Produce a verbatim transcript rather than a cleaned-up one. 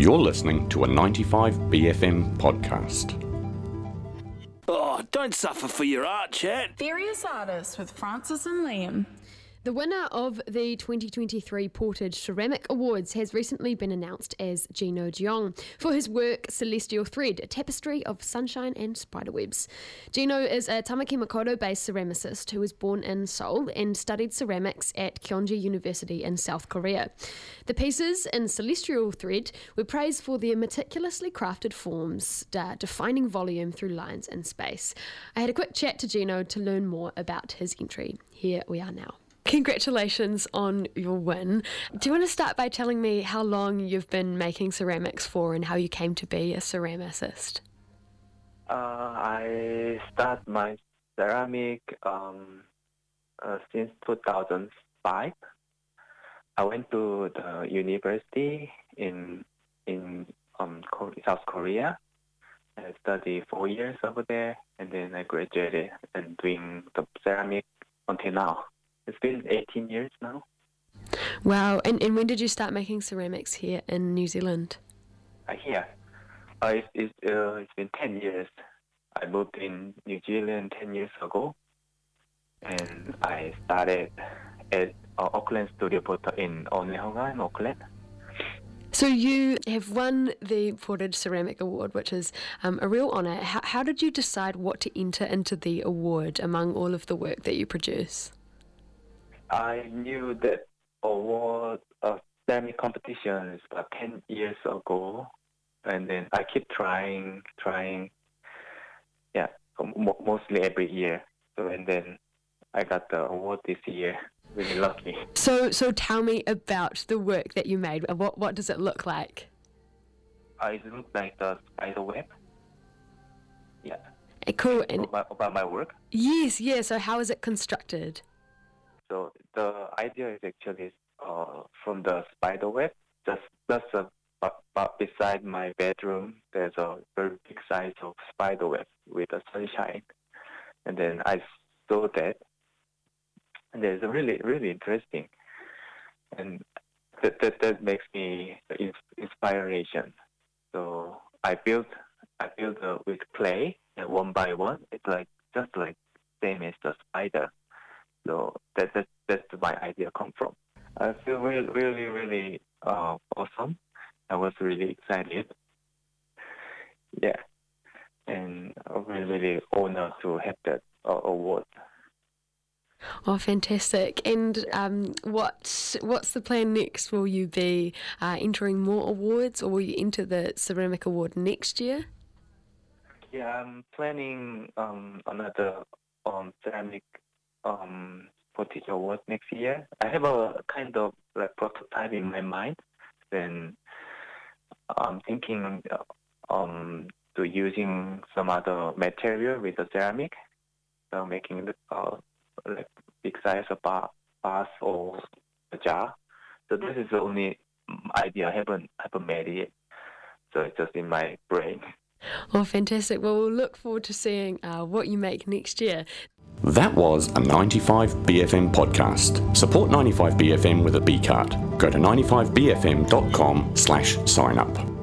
You're listening to a ninety-five B F M podcast. Oh, don't suffer for your art, chat. Various artists with Francis and Liam. The winner of the twenty twenty-three Portage Ceramic Awards has recently been announced as Gino Jeong for his work Celestial Thread, a tapestry of sunshine and spiderwebs. Gino is a Tamaki Makaurau-based ceramicist who was born in Seoul and studied ceramics at Kyonji University in South Korea. The pieces in Celestial Thread were praised for their meticulously crafted forms, uh, defining volume through lines and space. I had a quick chat to Gino to learn more about his entry. Here we are now. Congratulations on your win. Do you want to start by telling me how long you've been making ceramics for and how you came to be a ceramicist? Uh, I start my ceramic um, uh, since two thousand five. I went to the university in in um, South Korea. I studied four years over there, and then I graduated and doing the ceramic until now. It's been eighteen years now. Wow. And, and when did you start making ceramics here in New Zealand? Uh, here. Uh, it's, it's, uh, it's been ten years. I moved in New Zealand ten years ago. And I started at uh, Auckland Studio Portal in Onehonga in Auckland. So you have won the Portage Ceramic Award, which is um, a real honour. How, how did you decide what to enter into the award among all of the work that you produce? I knew that award of ceramic competition is about ten years ago, and then I keep trying, trying, yeah, mostly every year. So and then I got the award this year. Really lucky. So, so tell me about the work that you made. What, what does it look like? Uh, it looks like the spider web. Yeah. Uh, cool. And about, about my work. Yes, yeah. So how is it constructed? So the idea is actually uh, from the spider web. Just just uh, but beside my bedroom, there's a very big size of spider web with the sunshine, and then I saw that, and it's really really interesting, and that that, that makes me the inspiration. So I built I built uh, with clay, and one by one, it's like just like same as the spider. So that, that that's my idea come from. I feel really, really, really uh, awesome. I was really excited. Yeah, and I'm really, really honored to have that uh, award. Oh, fantastic! And um, what's what's the plan next? Will you be uh, entering more awards, or will you enter the Ceramic Award next year? Yeah, I'm planning um, another um, ceramic. Um, Portage Award next year. I have a kind of like prototype in my mind. Then I'm thinking um to using some other material with the ceramic. So making the uh, like big size of bar, vase or a jar. So this is the only idea. I haven't haven't made it. So it's just in my brain. Oh, fantastic. Well, we'll look forward to seeing uh, what you make next year. That was a ninety-five B F M podcast. Support ninety-five B F M with a B card. Go to ninety-five B F M dot com slash sign up.